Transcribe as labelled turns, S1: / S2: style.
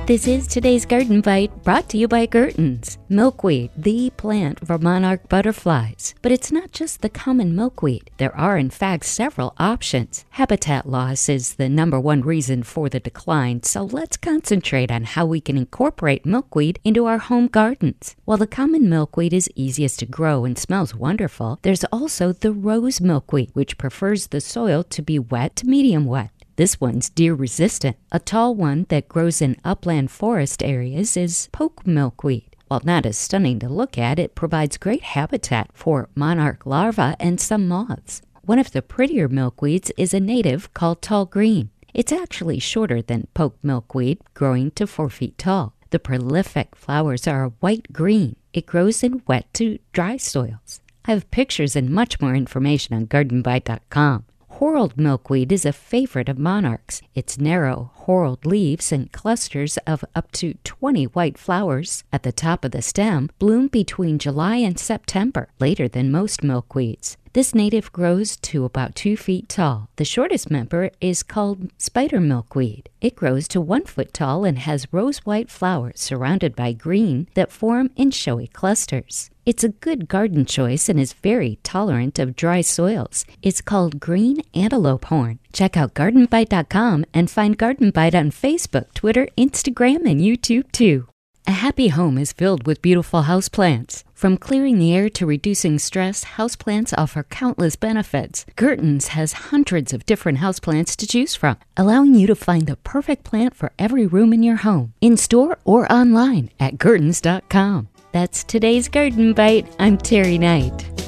S1: This is today's Garden Bite, brought to you by Gurton's. Milkweed, the plant for monarch butterflies. But it's not just the common milkweed. There are, in fact, several options. Habitat loss is the #1 reason for the decline, so let's concentrate on how we can incorporate milkweed into our home gardens. While the common milkweed is easiest to grow and smells wonderful, there's also the rose milkweed, which prefers the soil to be wet to medium wet. This one's deer resistant. A tall one that grows in upland forest areas is poke milkweed. While not as stunning to look at, it provides great habitat for monarch larvae and some moths. One of the prettier milkweeds is a native called tall green. It's actually shorter than poke milkweed, growing to 4 feet tall. The prolific flowers are a white green. It grows in wet to dry soils. I have pictures and much more information on gardenbite.com. Whorled milkweed is a favorite of monarchs. Its narrow, whorled leaves and clusters of up to 20 white flowers at the top of the stem bloom between July and September, later than most milkweeds. This native grows to about 2 feet tall. The shortest member is called spider milkweed. It grows to 1 foot tall and has rose-white flowers surrounded by green that form in showy clusters. It's a good garden choice and is very tolerant of dry soils. It's called green antelope horn. Check out gardenbite.com and find Garden Bite on Facebook, Twitter, Instagram, and YouTube too. A happy home is filled with beautiful houseplants. From clearing the air to reducing stress, houseplants offer countless benefits. Gurton's has hundreds of different houseplants to choose from, allowing you to find the perfect plant for every room in your home, in-store or online at Gurtons.com. That's today's Garden Bite. I'm Terry Knight.